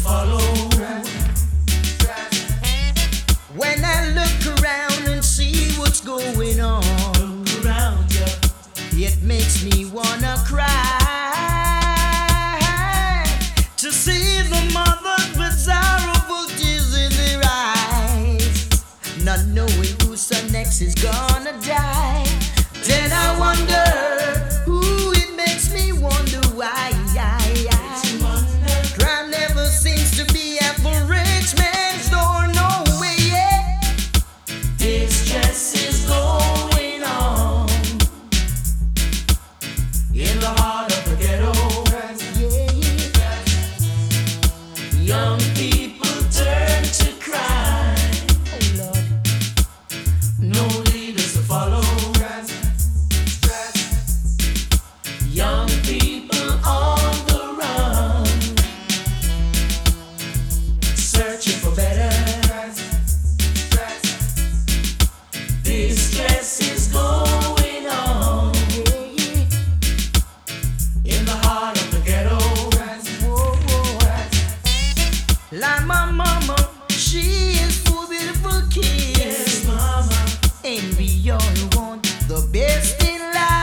follow. When I look around and see what's going on, Look around ya. it makes me wanna cry to see the mothers with sorrowful tears in their eyes, not knowing who son next is gonna die. Then I wonder who, it makes me wonder why. Crime never seems to be at the rich man's door, no way, yeah. Distress is going on in the heart of the ghetto. Young people turn to crime. Oh Lord. No leaders to follow. Young people on the run, searching for better. Distress is going on in the heart of the ghetto. Like my mama, she is full of beautiful kids. Yes, mama. And we all want the best in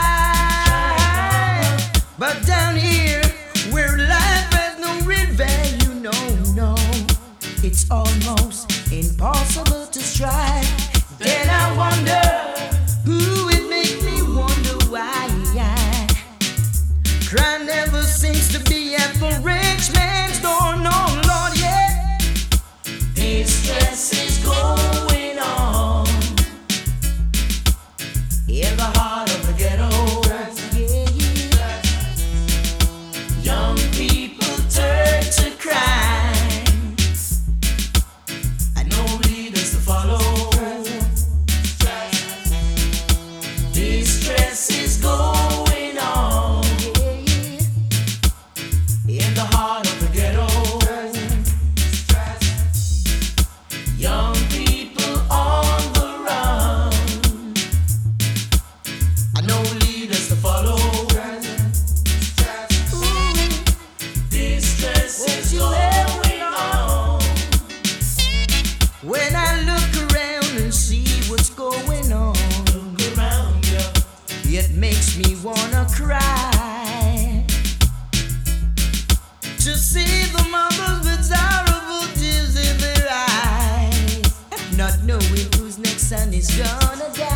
life. But down here, where life has no real value, no, it's almost impossible to strive. Then I wonder who, it makes me wonder why. Crime never seems to be at the rich man's door, no, Lord, yeah. Distress is going on in the heart of the ghetto. Young people turn to crime. No leaders to follow. Distress is going on in the heart of the ghetto. Young people on the run, no leaders to follow. Distress is going on. When I look around and see what's going on, Look around ya. it makes me wanna cry to see the mothers with sorrowful tears in their eyes, not knowing whose next son is gonna die.